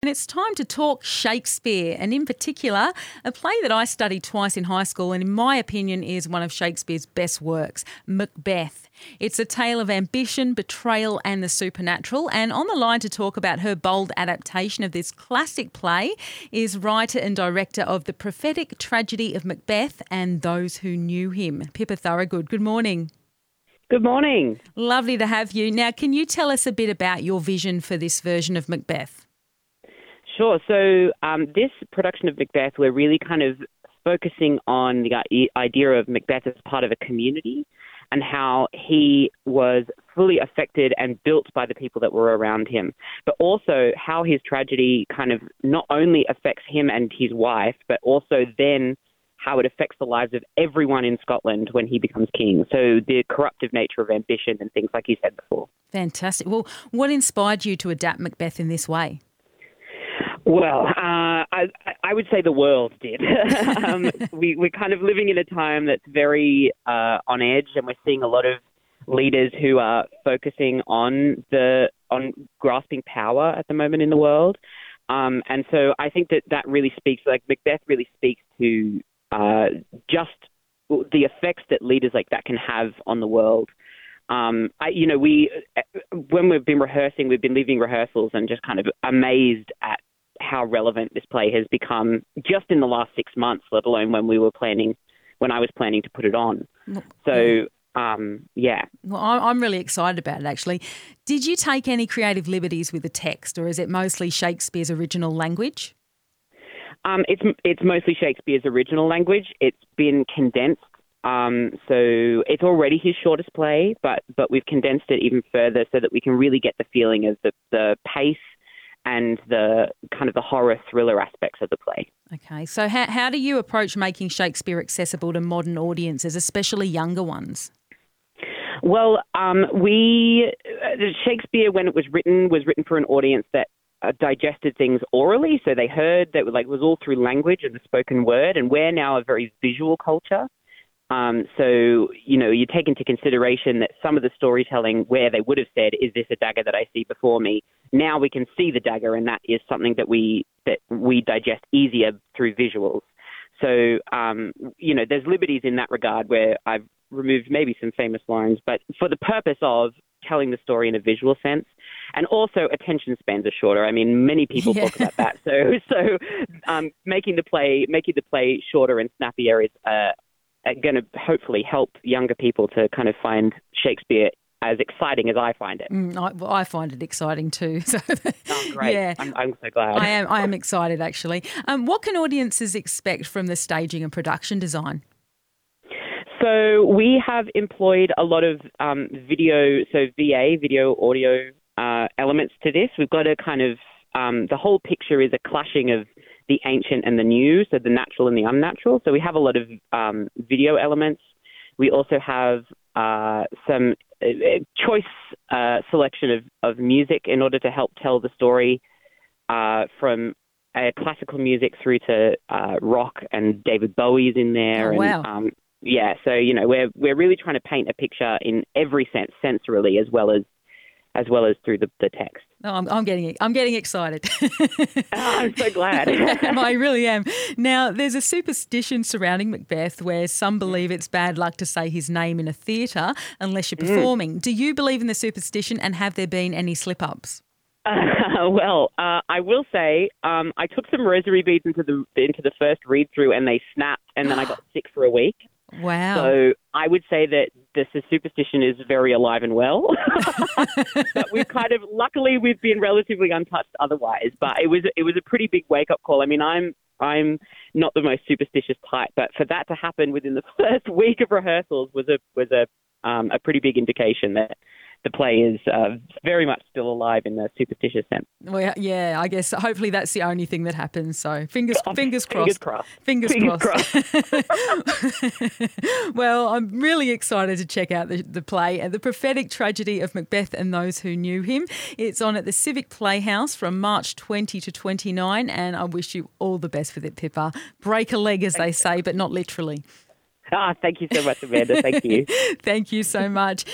and it's time to talk Shakespeare, and in particular, a play that I studied twice in high school and in my opinion is one of Shakespeare's best works, Macbeth. It's a tale of ambition, betrayal and the supernatural, and on the line to talk about her bold adaptation of this classic play is writer and director of The Prophetic Tragedy of Macbeth and Those Who Knew Him, Pippa Thorogood. Good morning. Good morning. Lovely to have you. Now, can you tell us a bit about your vision for this version of Macbeth? Sure. So this production of Macbeth, we're really kind of focusing on the idea of Macbeth as part of a community and how he was fully affected and built by the people that were around him, but also how his tragedy kind of not only affects him and his wife, but also then how it affects the lives of everyone in Scotland when he becomes king. So the corruptive nature of ambition and things like you said before. Fantastic. Well, what inspired you to adapt Macbeth in this way? Well, I would say the world did. We're kind of living in a time that's very on edge, and we're seeing a lot of leaders who are focusing on grasping power at the moment in the world. And so I think that really speaks, like Macbeth really speaks to just the effects that leaders like that can have on the world. When we've been rehearsing, we've been leaving rehearsals and just kind of amazed at how relevant this play has become just in the last 6 months, let alone when I was planning to put it on. So, yeah. Well, I'm really excited about it, actually. Did you take any creative liberties with the text, or is it mostly Shakespeare's original language? It's mostly Shakespeare's original language. It's been condensed. So it's already his shortest play, but we've condensed it even further so that we can really get the feeling of the pace and the kind of the horror thriller aspects of the play. Okay, so how do you approach making Shakespeare accessible to modern audiences, especially younger ones? Well, Shakespeare, when it was written for an audience that digested things orally, so they heard that it was all through language and the spoken word, and we're now a very visual culture. So, you take into consideration that some of the storytelling where they would have said, is this a dagger that I see before me? Now we can see the dagger, and that is something that we digest easier through visuals. So, there's liberties in that regard where I've removed maybe some famous lines, but for the purpose of telling the story in a visual sense. And also attention spans are shorter. I mean, many people talk about that. So making the play shorter and snappier is going to hopefully help younger people to kind of find Shakespeare as exciting as I find it. I find it exciting too. So, great. Yeah. I'm so glad. I am excited, actually. What can audiences expect from the staging and production design? So we have employed a lot of video audio elements to this. We've got a kind of the whole picture is a clashing of the ancient and the new, so the natural and the unnatural. So we have a lot of video elements. We also have some choice selection of music in order to help tell the story from classical music through to rock, and David Bowie's in there. Oh, wow. And, so we're really trying to paint a picture in every sense, sensorily as well as through the text. Oh, I'm getting excited. I'm so glad. I really am. Now, there's a superstition surrounding Macbeth where some believe it's bad luck to say his name in a theatre unless you're performing. Do you believe in the superstition, and have there been any slip-ups? I will say I took some rosary beads into the first read-through and they snapped, and then I got sick for a week. Wow. So I would say that the superstition is very alive and well. But luckily we've been relatively untouched otherwise. But it was a pretty big wake-up call. I mean, I'm not the most superstitious type, but for that to happen within the first week of rehearsals was a pretty big indication that the play is very much still alive in the superstitious sense. Well, yeah, I guess hopefully that's the only thing that happens. So fingers crossed. Fingers crossed. Well, I'm really excited to check out the play, The Prophetic Tragedy of Macbeth and Those Who Knew Him. It's on at the Civic Playhouse from March 20 to 29, and I wish you all the best with it, Pippa. Break a leg, as they say, but not literally. Thank you so much, Amanda. Thank you. Thank you so much.